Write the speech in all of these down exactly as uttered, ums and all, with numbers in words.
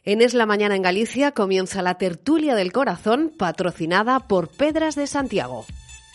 En Es la Mañana en Galicia comienza la tertulia del corazón, patrocinada por Pedras de Santiago.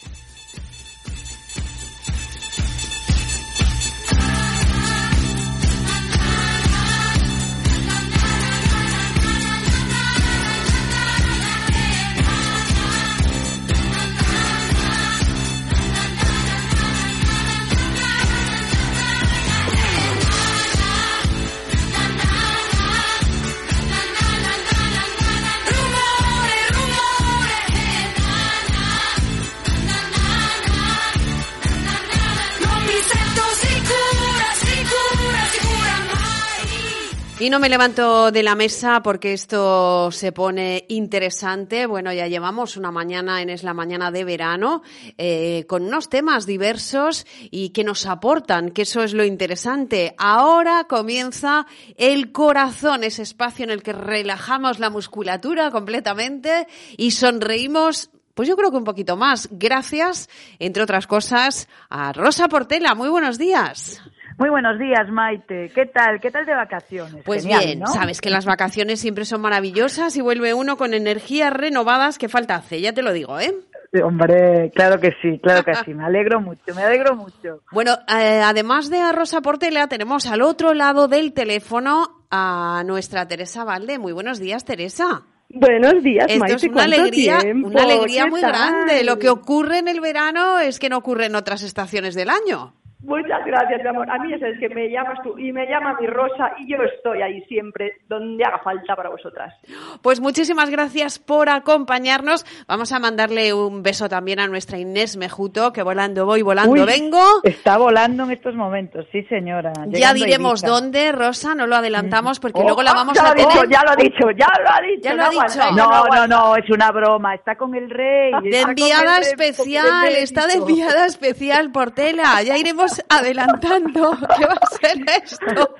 Y no me levanto de la mesa porque esto se pone interesante. Bueno, ya llevamos una mañana en Es la Mañana de verano eh, con unos temas diversos y que nos aportan, que eso es lo interesante. Ahora comienza el corazón, ese espacio en el que relajamos la musculatura completamente y sonreímos. Pues yo creo que un poquito más. Gracias, entre otras cosas, a Rosa Portela. Muy buenos días. Muy buenos días, Maite. ¿Qué tal? ¿Qué tal de vacaciones? Pues Genial, bien, ¿no? Sabes que las vacaciones siempre son maravillosas y vuelve uno con energías renovadas que falta hace, ya te lo digo, ¿eh? Hombre, claro que sí, claro que sí. Me alegro mucho, me alegro mucho. Bueno, eh, además de a Rosa Portela, tenemos al otro lado del teléfono a nuestra Teresa Valde. Muy buenos días, Teresa. Buenos días, Esto Maite. es una alegría, tiempo? una alegría muy tal? grande. Lo que ocurre en el verano es que no ocurre en otras estaciones del año. Muchas gracias, mi amor. A mí ya sabes que me llamas tú y me llama mi Rosa y yo estoy ahí siempre donde haga falta para vosotras. Pues muchísimas gracias por acompañarnos. Vamos a mandarle un beso también a nuestra Inés Mejuto, que volando voy, volando Uy, vengo. Está volando en estos momentos, sí señora. Ya diremos dónde, Rosa, no lo adelantamos porque oh, luego la vamos ya a lo tener... Dicho, ya lo ha dicho, ya lo ha dicho. Ya lo ha no dicho. Aguanta, No, no, no, no, es una broma. Está con el rey. De enviada especial, está de enviada especial, Portela. Ya iremos adelantando. ¿Qué va a ser esto?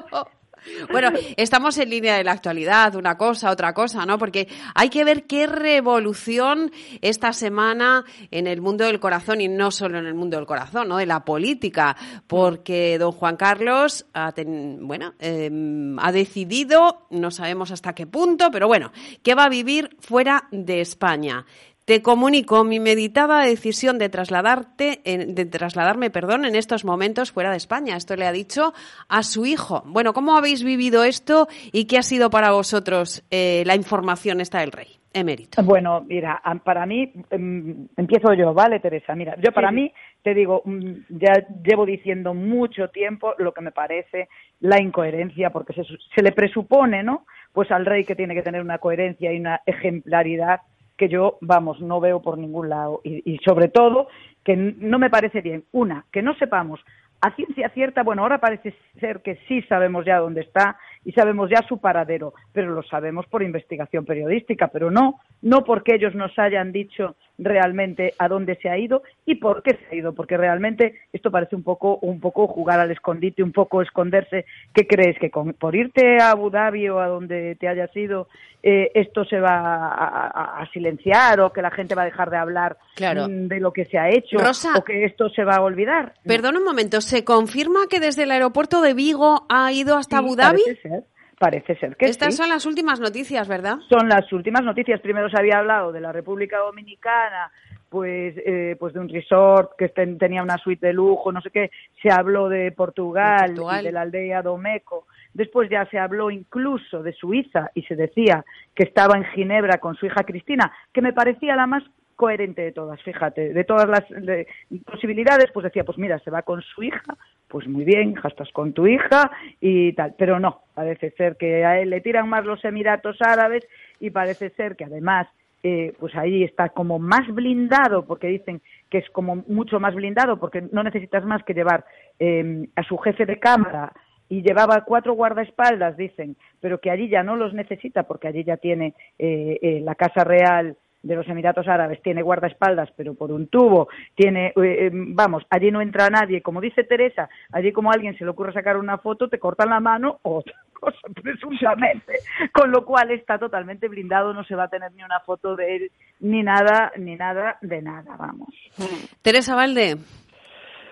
Bueno, estamos en línea de la actualidad, una cosa, otra cosa, ¿no? Porque hay que ver qué revolución esta semana en el mundo del corazón y no solo en el mundo del corazón, ¿no? De la política, porque don Juan Carlos ha, ten, bueno, eh, ha decidido, no sabemos hasta qué punto, pero bueno, que va a vivir fuera de España. Te comunico mi meditada decisión de trasladarte, de trasladarme, perdón, en estos momentos fuera de España. Esto le ha dicho a su hijo. Bueno, ¿cómo habéis vivido esto y qué ha sido para vosotros eh, la información esta del rey emérito? Bueno, mira, para mí, um, empiezo yo, ¿vale, Teresa? Mira, yo para sí. mí, te digo, um, ya llevo diciendo mucho tiempo lo que me parece la incoherencia, porque se, se le presupone, ¿no? Pues al rey que tiene que tener una coherencia y una ejemplaridad que yo, vamos, no veo por ningún lado. Y, y sobre todo, que no me parece bien, una, que no sepamos a ciencia cierta, bueno, ahora parece ser que sí sabemos ya dónde está y sabemos ya su paradero, pero lo sabemos por investigación periodística, pero no, no porque ellos nos hayan dicho realmente a dónde se ha ido y por qué se ha ido, porque realmente esto parece un poco un poco jugar al escondite, un poco esconderse. ¿Qué crees? ¿Que con, por irte a Abu Dhabi o a donde te hayas ido eh, esto se va a, a, a silenciar o que la gente va a dejar de hablar claro. de lo que se ha hecho Rosa, o que esto se va a olvidar? Perdona un momento, ¿se confirma que desde el aeropuerto de Vigo ha ido hasta sí, Abu Dhabi? Parece ser. Parece ser que Estas sí. son las últimas noticias, ¿verdad? Son las últimas noticias. Primero se había hablado de la República Dominicana, pues eh, pues de un resort que ten, tenía una suite de lujo, no sé qué. Se habló de Portugal, de, Portugal. Y de la aldea Domeco. Después ya se habló incluso de Suiza y se decía que estaba en Ginebra con su hija Cristina, que me parecía la más coherente de todas, fíjate, de todas las de, posibilidades, pues decía, pues mira, se va con su hija, pues muy bien, hija, estás con tu hija y tal, pero no, parece ser que a él le tiran más los Emiratos Árabes y parece ser que además, eh, pues ahí está como más blindado, porque dicen que es como mucho más blindado, porque no necesitas más que llevar eh, a su jefe de cámara y llevaba cuatro guardaespaldas, dicen, pero que allí ya no los necesita, porque allí ya tiene eh, eh, la Casa Real de los Emiratos Árabes, tiene guardaespaldas, pero por un tubo, tiene, eh, eh, vamos, allí no entra nadie, como dice Teresa, allí como a alguien se le ocurre sacar una foto, te cortan la mano o otra cosa, presuntamente, con lo cual está totalmente blindado, no se va a tener ni una foto de él, ni nada, ni nada de nada, vamos. Teresa Valde.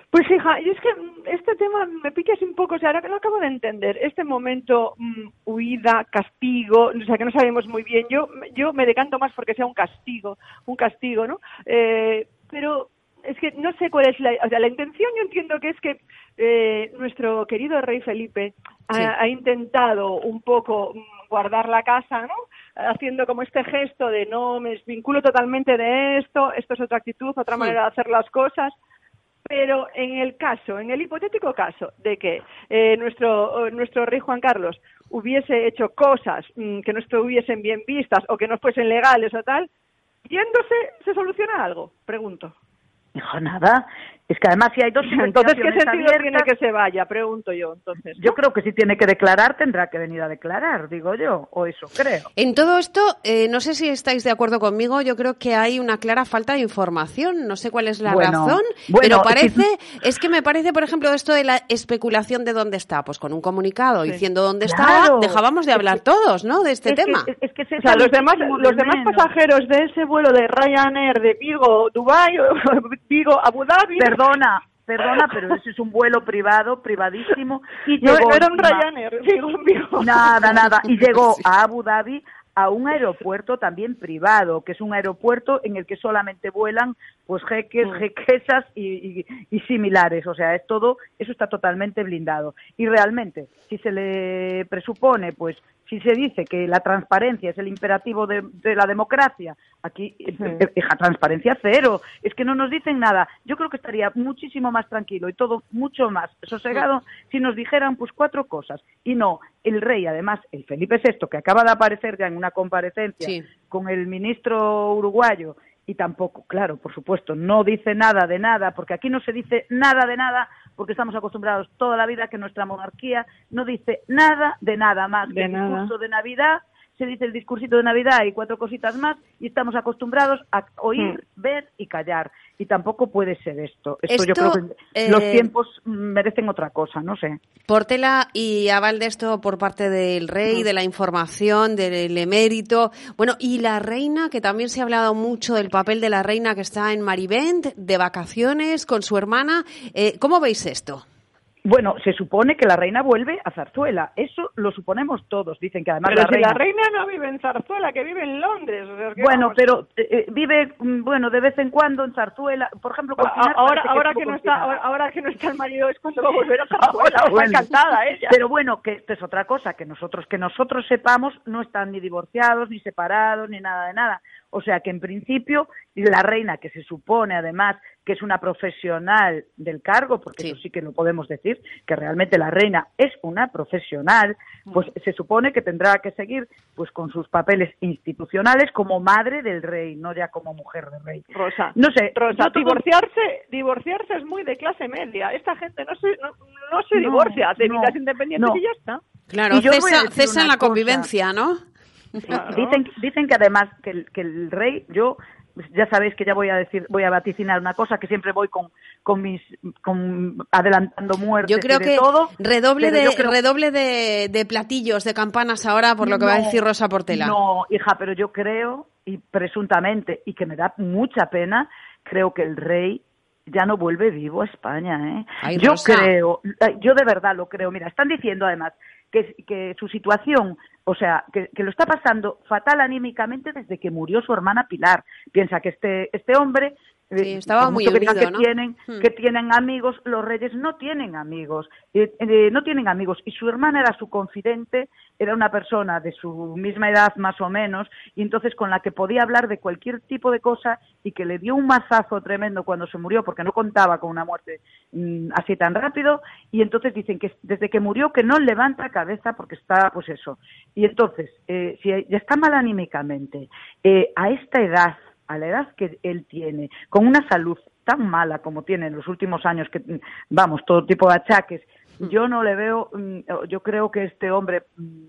Pues hija, y es que este tema me pica así un poco, o sea, ahora que lo acabo de entender, este momento, mmm, huida, castigo, o sea, que no sabemos muy bien, yo yo me decanto más porque sea un castigo, un castigo, ¿no? Eh, pero es que no sé cuál es la, o sea, la intención, yo entiendo que es que eh, nuestro querido rey Felipe sí. ha, ha intentado un poco guardar la casa, ¿no? Haciendo como este gesto de no me desvinculo totalmente de esto, esto es otra actitud, otra sí. manera de hacer las cosas. Pero en el caso, en el hipotético caso de que eh, nuestro nuestro rey Juan Carlos hubiese hecho cosas mmm, que no estuviesen bien vistas o que no fuesen legales o tal, yéndose, ¿se soluciona algo? Pregunto. Hijo, nada. Es que además si hay dos entonces, ¿qué sentido abiertas, tiene que se vaya? Pregunto yo, entonces, ¿no? Yo creo que si tiene que declarar, tendrá que venir a declarar, digo yo, o eso creo. En todo esto, eh, no sé si estáis de acuerdo conmigo, yo creo que hay una clara falta de información, no sé cuál es la bueno, razón, bueno, pero parece, si... es que me parece, por ejemplo, esto de la especulación de dónde está, pues con un comunicado sí. diciendo dónde claro. estaba, dejábamos de hablar es que, todos, ¿no?, de este es tema. Que, es que se o sea, los demás, los demás pasajeros de ese vuelo de Ryanair de Vigo, Dubái, Vigo, Abu Dhabi... Perdona. Perdona, pero ese es un vuelo privado, privadísimo. Y no, llegó no era un Ryanair, digo, digo. Nada, nada. Y llegó sí. a Abu Dhabi a un aeropuerto también privado, que es un aeropuerto en el que solamente vuelan pues jeques, mm. jequesas y, y, y similares. O sea, es todo, eso está totalmente blindado. Y realmente, si se le presupone, pues, si se dice que la transparencia es el imperativo de, de la democracia, aquí, sí. hija, transparencia cero. Es que no nos dicen nada. Yo creo que estaría muchísimo más tranquilo y todo mucho más sosegado sí. si nos dijeran pues cuatro cosas. Y no, el rey, además, el Felipe sexto, que acaba de aparecer ya en una comparecencia sí. con el ministro uruguayo, y tampoco, claro, por supuesto, no dice nada de nada, porque aquí no se dice nada de nada, porque estamos acostumbrados toda la vida que nuestra monarquía no dice nada de nada más que el discurso de Navidad, se dice el discursito de Navidad y cuatro cositas más, y estamos acostumbrados a oír, mm. ver y callar. Y tampoco puede ser esto. Esto, esto yo creo que eh, los tiempos merecen otra cosa, no sé. Portela, y aval de esto por parte del rey, mm. de la información, del emérito. Bueno, y la reina, que también se ha hablado mucho del papel de la reina que está en Marivent, de vacaciones con su hermana. Eh, ¿Cómo veis esto? Bueno, se supone que la reina vuelve a Zarzuela, eso lo suponemos todos, dicen que además pero la si reina... la reina no vive en Zarzuela, que vive en Londres. O sea, bueno, vamos... pero eh, vive, bueno, de vez en cuando en Zarzuela, por ejemplo... Con Pinar, ahora ahora que, que no está ahora, ahora que no está el marido es cuando va a volver a Zarzuela, está bueno, encantada ella. Pero bueno, que esto es otra cosa, que nosotros que nosotros sepamos no están ni divorciados, ni separados, ni nada de nada. O sea que en principio la reina, que se supone además que es una profesional del cargo, porque sí. eso sí que lo podemos decir, que realmente la reina es una profesional, pues se supone que tendrá que seguir pues con sus papeles institucionales como madre del rey, no ya como mujer del rey. Rosa, no sé, Rosa, no todo... divorciarse, divorciarse es muy de clase media. Esta gente no se no, no se no, divorcia, hace no, vidas independientes no. y ya está. Claro, y cesa, cesa en la cosa. Convivencia, ¿no? Claro. Dicen, dicen que además que el, que el rey, yo ya sabéis que ya voy a decir, voy a vaticinar una cosa, que siempre voy con, con mis, con adelantando muertes. Yo creo y de que todo, redoble de creo... redoble de, de platillos, de campanas ahora por lo que no, va a decir Rosa Portela. No, hija, pero yo creo, y presuntamente, y que me da mucha pena, creo que el rey ya no vuelve vivo a España, ¿eh? Ay, yo Rosa. creo, yo de verdad lo creo. Mira, están diciendo además que, que su situación, o sea, que, que lo está pasando fatal anímicamente desde que murió su hermana Pilar. Piensa que este este hombre, sí, estaba muy unido, que, ¿no? tienen, hmm. que tienen amigos, los reyes no tienen amigos, eh, eh, no tienen amigos, y su hermana era su confidente, era una persona de su misma edad más o menos, y entonces con la que podía hablar de cualquier tipo de cosa, y que le dio un mazazo tremendo cuando se murió, porque no contaba con una muerte mmm, así tan rápido, y entonces dicen que desde que murió que no levanta cabeza porque está, pues eso. Y entonces, eh, si ya está mal anímicamente, eh, a esta edad, a la edad que él tiene, con una salud tan mala como tiene en los últimos años, que vamos, todo tipo de achaques, yo no le veo, yo creo que este hombre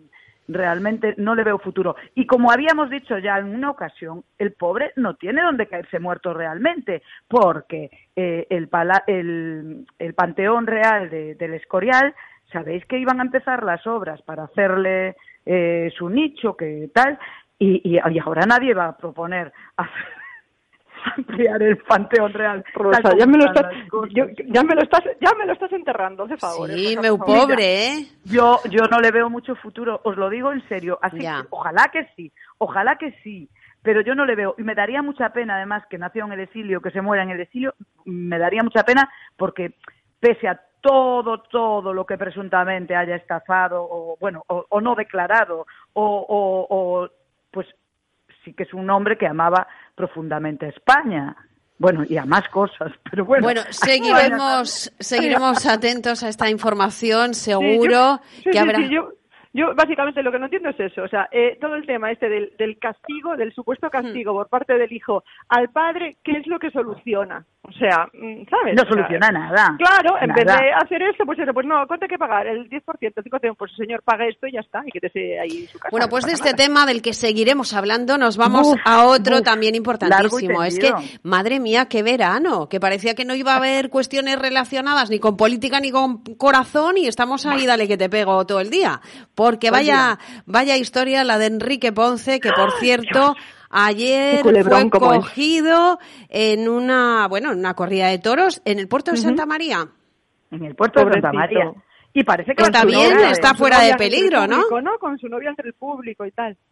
realmente no le veo futuro. Y como habíamos dicho ya en una ocasión, el pobre no tiene dónde caerse muerto realmente, porque eh, el, pala el, el Panteón Real de, del Escorial, sabéis que iban a empezar las obras para hacerle eh, su nicho, que tal, y, y, y ahora nadie va a proponer hacer, ampliar el Panteón Real. Rosa, ya me lo estás, yo, ya me lo estás, ya me lo estás enterrando, de favor. Sí, meu pobre, ¿eh? Yo, yo no le veo mucho futuro, os lo digo en serio. Así que, ojalá que sí, ojalá que sí. Pero yo no le veo, y me daría mucha pena, además, que nació en el exilio, que se muera en el exilio, me daría mucha pena porque, pese a todo, todo lo que presuntamente haya estafado, o bueno, o, o no declarado, o, o, o, pues sí que es un hombre que amaba profundamente a España. Bueno, y a más cosas, pero bueno. Bueno, seguiremos, seguiremos atentos a esta información, seguro sí, yo, sí, que sí, habrá... Sí, yo... Yo básicamente lo que no entiendo es eso, o sea, eh, todo el tema este del, del castigo, del supuesto castigo por parte del hijo al padre, ¿qué es lo que soluciona? O sea, ¿sabes? No soluciona o sea, nada. Claro, en nada. vez de hacer esto, pues eso, pues no, ¿cuánto hay que pagar? El diez por ciento, el cinco por ciento, pues el señor paga esto y ya está, y que te sea ahí su casa. Bueno, pues no de este nada. tema del que seguiremos hablando, nos vamos uf, a otro uf, también importantísimo. Es que, madre mía, qué verano, que parecía que no iba a haber cuestiones relacionadas ni con política ni con corazón y estamos ahí, dale que te pego todo el día. Porque vaya, vaya historia la de Enrique Ponce, que por cierto... Ayer fue cogido es. en una, bueno, en una corrida de toros en el puerto de uh-huh. Santa María. En el puerto Pobrecito. de Santa María. Y parece que está bien, novia, está fuera de peligro, público, ¿no? ¿no? Con su novia entre el público y tal.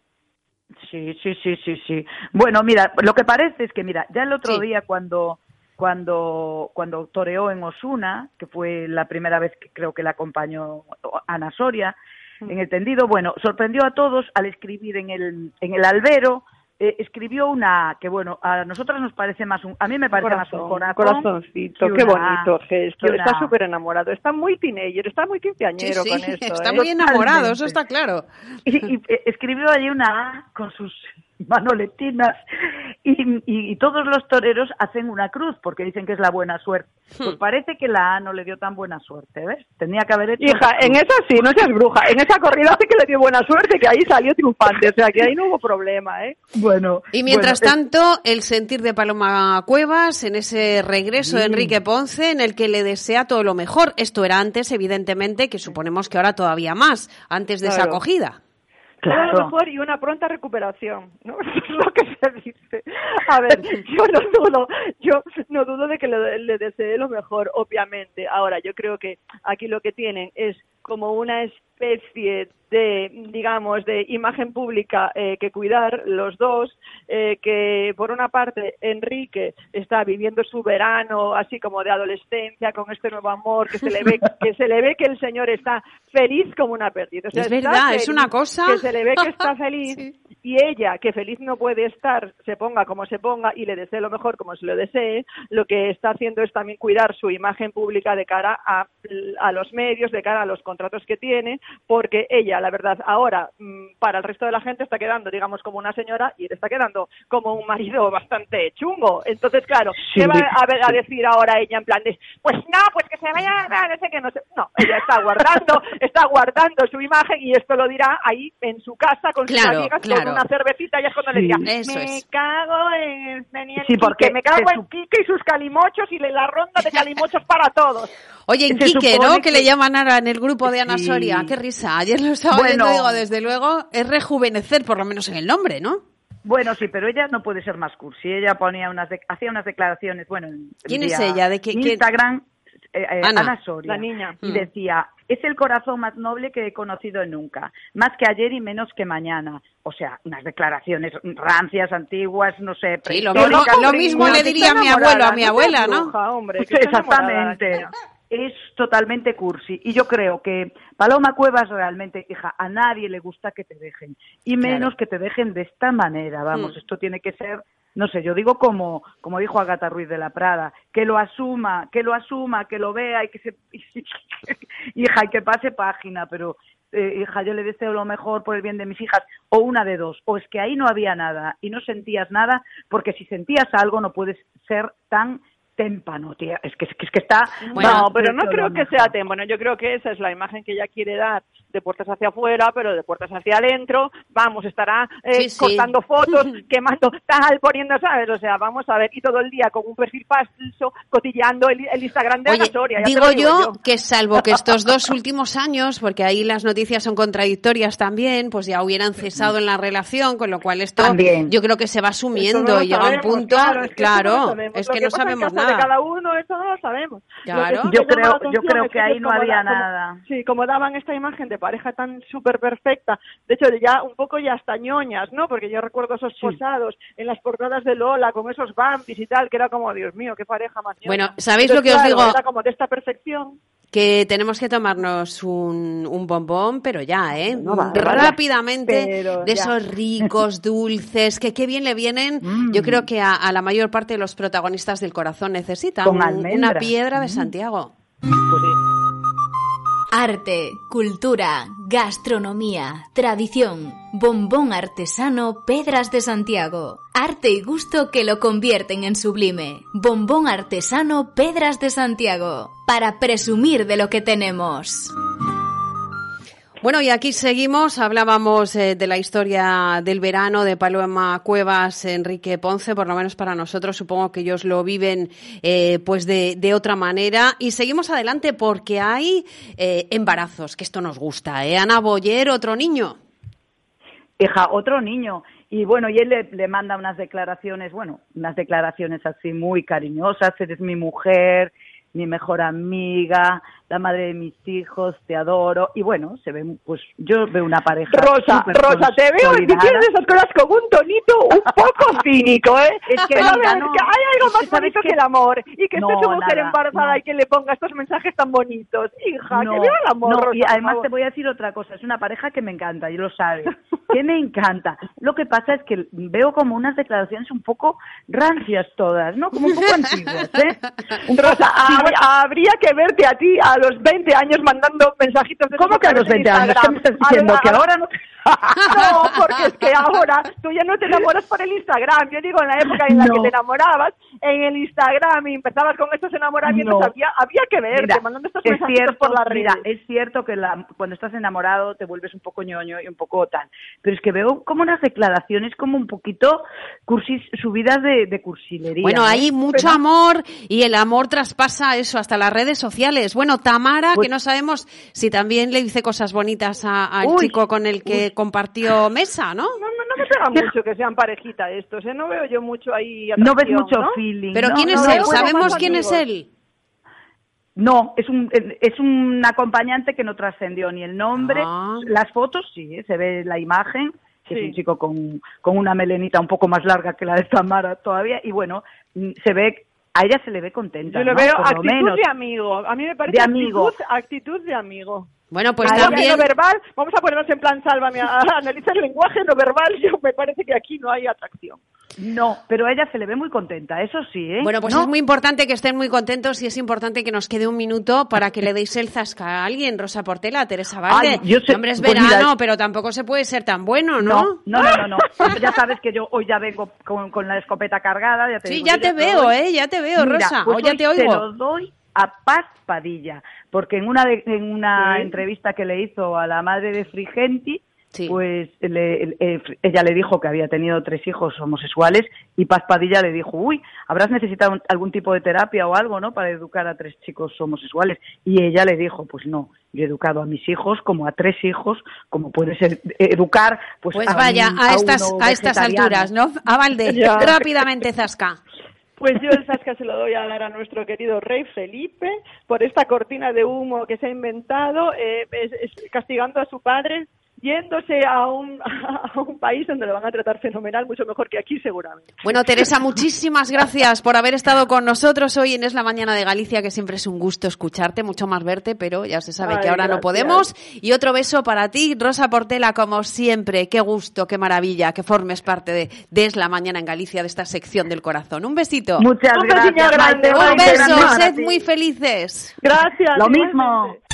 Sí, sí, sí, sí, sí. Bueno, mira, lo que parece es que, mira, ya el otro sí. día cuando cuando cuando toreó en Osuna, que fue la primera vez que creo que la acompañó Ana Soria, uh-huh. en el tendido, bueno, sorprendió a todos al escribir en el en el albero. Eh, escribió una que, bueno, a nosotras nos parece más un... A mí me parece corazón, más un corazón. Corazoncito, una, qué bonito gesto. Una... Está súper enamorado, está muy teenager, está muy quinceañero sí, sí, con esto. Está ¿eh? muy enamorado, eso está claro. Y, y eh, escribió allí una A con sus manoletinas y, y, y todos los toreros hacen una cruz porque dicen que es la buena suerte. Pues parece que la A no le dio tan buena suerte, ¿ves? Tenía que haber hecho... Hija, en esa sí, no seas bruja. En esa corrida sí que le dio buena suerte, que ahí salió triunfante. O sea, que ahí no hubo problema, ¿eh? Bueno... Y mientras bueno, tanto, es... el sentir de Paloma Cuevas en ese regreso sí. de Enrique Ponce en el que le desea todo lo mejor. Esto era antes, evidentemente, que suponemos que ahora todavía más, antes de claro. esa acogida. Claro. Todo lo mejor y una pronta recuperación, ¿no? Eso es lo que se dice. A ver, yo no dudo, yo no dudo de que le, le desee lo mejor, obviamente. Ahora, yo creo que aquí lo que tienen es como una especie de, digamos, de imagen pública eh, que cuidar los dos, eh, que por una parte Enrique está viviendo su verano así como de adolescencia con este nuevo amor, que se le ve que se le ve que el señor está feliz como una pérdida. O sea, es verdad, feliz, es una cosa que se le ve que está feliz sí. y ella, que feliz no puede estar, se ponga como se ponga y le desee lo mejor como se lo desee, lo que está haciendo es también cuidar su imagen pública de cara a, a los medios, de cara a los contratos que tiene, porque ella, la verdad, ahora para el resto de la gente está quedando, digamos, como una señora y le está quedando como un marido bastante chungo. Entonces, claro, sí, ¿qué va a, ver, a decir ahora ella en plan de, pues no, pues que se vaya a no sé qué, no sé? No, ella está guardando, está guardando su imagen y esto lo dirá ahí en su casa con claro, sus amigas claro. con una cervecita y es cuando sí, le dirá, me es. cago en, en sí, porque me cago en Quique y sus calimochos y la ronda de calimochos para todos. Oye, en Quique, ¿no? Que... que le llaman ahora en el grupo de Ana sí. Soria. Qué risa. Ayer lo estaba bueno, viendo, digo, desde luego, es rejuvenecer, por lo menos en el nombre, ¿no? Bueno, sí, pero ella no puede ser más cursi. Ella ponía unas de... hacía unas declaraciones, bueno... ¿Quién es ella? ¿De qué? Instagram, eh, eh, Ana. Ana Soria. La niña. Y mm. decía, es el corazón más noble que he conocido nunca. Más que ayer y menos que mañana. O sea, unas declaraciones rancias, antiguas, no sé... Sí, lo mismo, lo mismo le diría a mi abuelo, a mi abuela, ¿no? Bruja, hombre, sí, exactamente. Es totalmente cursi. Y yo creo que Paloma Cuevas realmente, hija, a nadie le gusta que te dejen. Y menos claro. que te dejen de esta manera. Vamos, mm. esto tiene que ser, no sé, yo digo como como dijo Agatha Ruiz de la Prada, que lo asuma, que lo asuma, que lo vea y que se... hija, y que pase página, pero... Eh, hija, yo le deseo lo mejor por el bien de mis hijas, o una de dos, o es que ahí no había nada y no sentías nada, porque si sentías algo no puedes ser tan témpano, tía. Es que, es que, es que está... Bueno, no, pero no creo que sea témpano. Yo creo que esa es la imagen que ella quiere dar de puertas hacia afuera, pero de puertas hacia adentro. Vamos, estará eh, sí, sí. cortando fotos, quemando tal, poniendo, ¿sabes? O sea, vamos a ver, y todo el día con un perfil falso, cotilleando el, el Instagram de Oye, la Soria. Digo, digo yo, yo que salvo que estos dos últimos años, porque ahí las noticias son contradictorias también, pues ya hubieran cesado en la relación, con lo cual esto también. Yo creo que se va asumiendo no y llega sabemos, un punto, claro, es que, claro, no es que, que no sabemos nada. De cada uno, eso no lo sabemos. Claro. Lo que yo creo, yo creo que ahí no había como, nada. Sí, como daban esta imagen de pareja tan súper perfecta, de hecho ya un poco ya hasta ñoñas, ¿no? Porque yo recuerdo esos sí. posados en las portadas de Lola con esos Bambis y tal, que era como, Dios mío, qué pareja más ñoña. Bueno, ¿sabéis Entonces, lo que claro, os digo? Era como de esta perfección. Que tenemos que tomarnos un, un bombón, pero ya, ¿eh? No va, rápidamente, pero de ya. esos ricos, dulces, que qué bien le vienen, mm. yo creo que a, a la mayor parte de los protagonistas del corazón necesitan Con un, una piedra de mm. Santiago. Pues sí. Arte, cultura, gastronomía, tradición, bombón artesano Pedras de Santiago. Arte y gusto que lo convierten en sublime. Bombón artesano Pedras de Santiago. Para presumir de lo que tenemos. Bueno, y aquí seguimos, hablábamos eh, de la historia del verano de Paloma Cuevas, Enrique Ponce, por lo menos para nosotros, supongo que ellos lo viven eh, pues de, de otra manera, y seguimos adelante porque hay eh, embarazos, que esto nos gusta, ¿eh? Ana Boyer, otro niño. Hija, otro niño. Y bueno, y él le, le manda unas declaraciones, bueno, unas declaraciones así muy cariñosas, eres mi mujer, mi mejor amiga, la madre de mis hijos, te adoro. Y bueno, se ve, pues yo veo una pareja. Rosa, Rosa, te veo diciendo esas cosas con un tonito un poco cínico, ¿eh? Es que, Pero mira, a ver, no, que hay algo es más que bonito que... que el amor. Y que no, esté su mujer nada, embarazada no. y que le ponga estos mensajes tan bonitos. Hija, no, que viva el amor, no, Rosa, y además por te voy a decir otra cosa. Es una pareja que me encanta, y lo sabes. Que me encanta. Lo que pasa es que veo como unas declaraciones un poco rancias todas, ¿no? Como un poco antiguas, ¿eh? Un Rosa, habría, habría que verte a ti a los veinte años mandando mensajitos de ¿Cómo que a los veinte años? ¿Qué me estás diciendo? A, ¿Que ahora no? No, porque es que ahora tú ya no te enamoras por el Instagram. Yo digo, en la época en la no. que te enamorabas, en el Instagram y empezabas con estos enamoramientos, no. había, había que verte, mira, mandando estos mensajitos cierto, por la red. Mira, es cierto que la, cuando estás enamorado te vuelves un poco ñoño y un poco tal. Pero es que veo como unas declaraciones como un poquito cursis, subidas de, de cursilería. Bueno, ¿eh? hay mucho Pero... amor y el amor traspasa eso hasta las redes sociales. Bueno, Tamara, pues... que no sabemos si también le dice cosas bonitas a, al uy, chico con el que uy. compartió mesa, ¿no? No, no, no me pega mucho que sean parejita estos, ¿eh? No veo yo mucho ahí no ves mucho ¿no? feeling. ¿Pero no, quién no, es no, él? no, ¿Sabemos quién amigos. es él? No, es un es un acompañante que no trascendió ni el nombre. Ah. Las fotos sí, ¿eh? Se ve la imagen, que sí. Es un chico con, con una melenita un poco más larga que la de Tamara todavía, y bueno, se ve, a ella se le ve contenta. Yo lo ¿no? veo Por actitud lo menos. de amigo, a mí me parece de amigo. Actitud, actitud de amigo. Bueno, pues Ahí también... no verbal, vamos a ponernos en plan sálvame, a, a analizar el lenguaje no verbal, yo me parece que aquí no hay atracción. No, pero a ella se le ve muy contenta, eso sí, ¿eh? Bueno, pues ¿no? es muy importante que estén muy contentos y es importante que nos quede un minuto para que le deis el zasca a alguien, Rosa Portela, Teresa Valde. Ay, yo sé, hombre, es pues verano, mira, pero tampoco se puede ser tan bueno, ¿no? No, no, no, no. no. Ya sabes que yo hoy ya vengo con, con la escopeta cargada. Ya te sí, digo, ya te veo, doy. ¿eh? Ya te veo, mira, Rosa, pues hoy ya te oigo. Te lo doy a Paz Padilla, porque en una de, en una sí. entrevista que le hizo a la madre de Frigenti, sí. pues le, le, ella le dijo que había tenido tres hijos homosexuales y Paz Padilla le dijo, uy, habrás necesitado un, algún tipo de terapia o algo, ¿no?, para educar a tres chicos homosexuales. Y ella le dijo, pues no, yo he educado a mis hijos como a tres hijos, como puedes educar pues, pues a vaya, un, a, a estas a estas alturas, ¿no? A Valde, rápidamente, Zasca. Pues yo el zasca se lo doy a dar a nuestro querido rey Felipe por esta cortina de humo que se ha inventado, eh, es, es, castigando a su padre, yéndose a un, a un país donde lo van a tratar fenomenal, mucho mejor que aquí seguramente. Bueno, Teresa, muchísimas gracias por haber estado con nosotros hoy en Es la Mañana de Galicia, que siempre es un gusto escucharte, mucho más verte, pero ya se sabe Ay, que ahora gracias. No podemos. Y otro beso para ti, Rosa Portela, como siempre. Qué gusto, qué maravilla que formes parte de, de Es la Mañana en Galicia, de esta sección del corazón. Un besito. Muchas un gracias. Grande, un beso, grande, sed muy felices. Gracias. Lo mismo.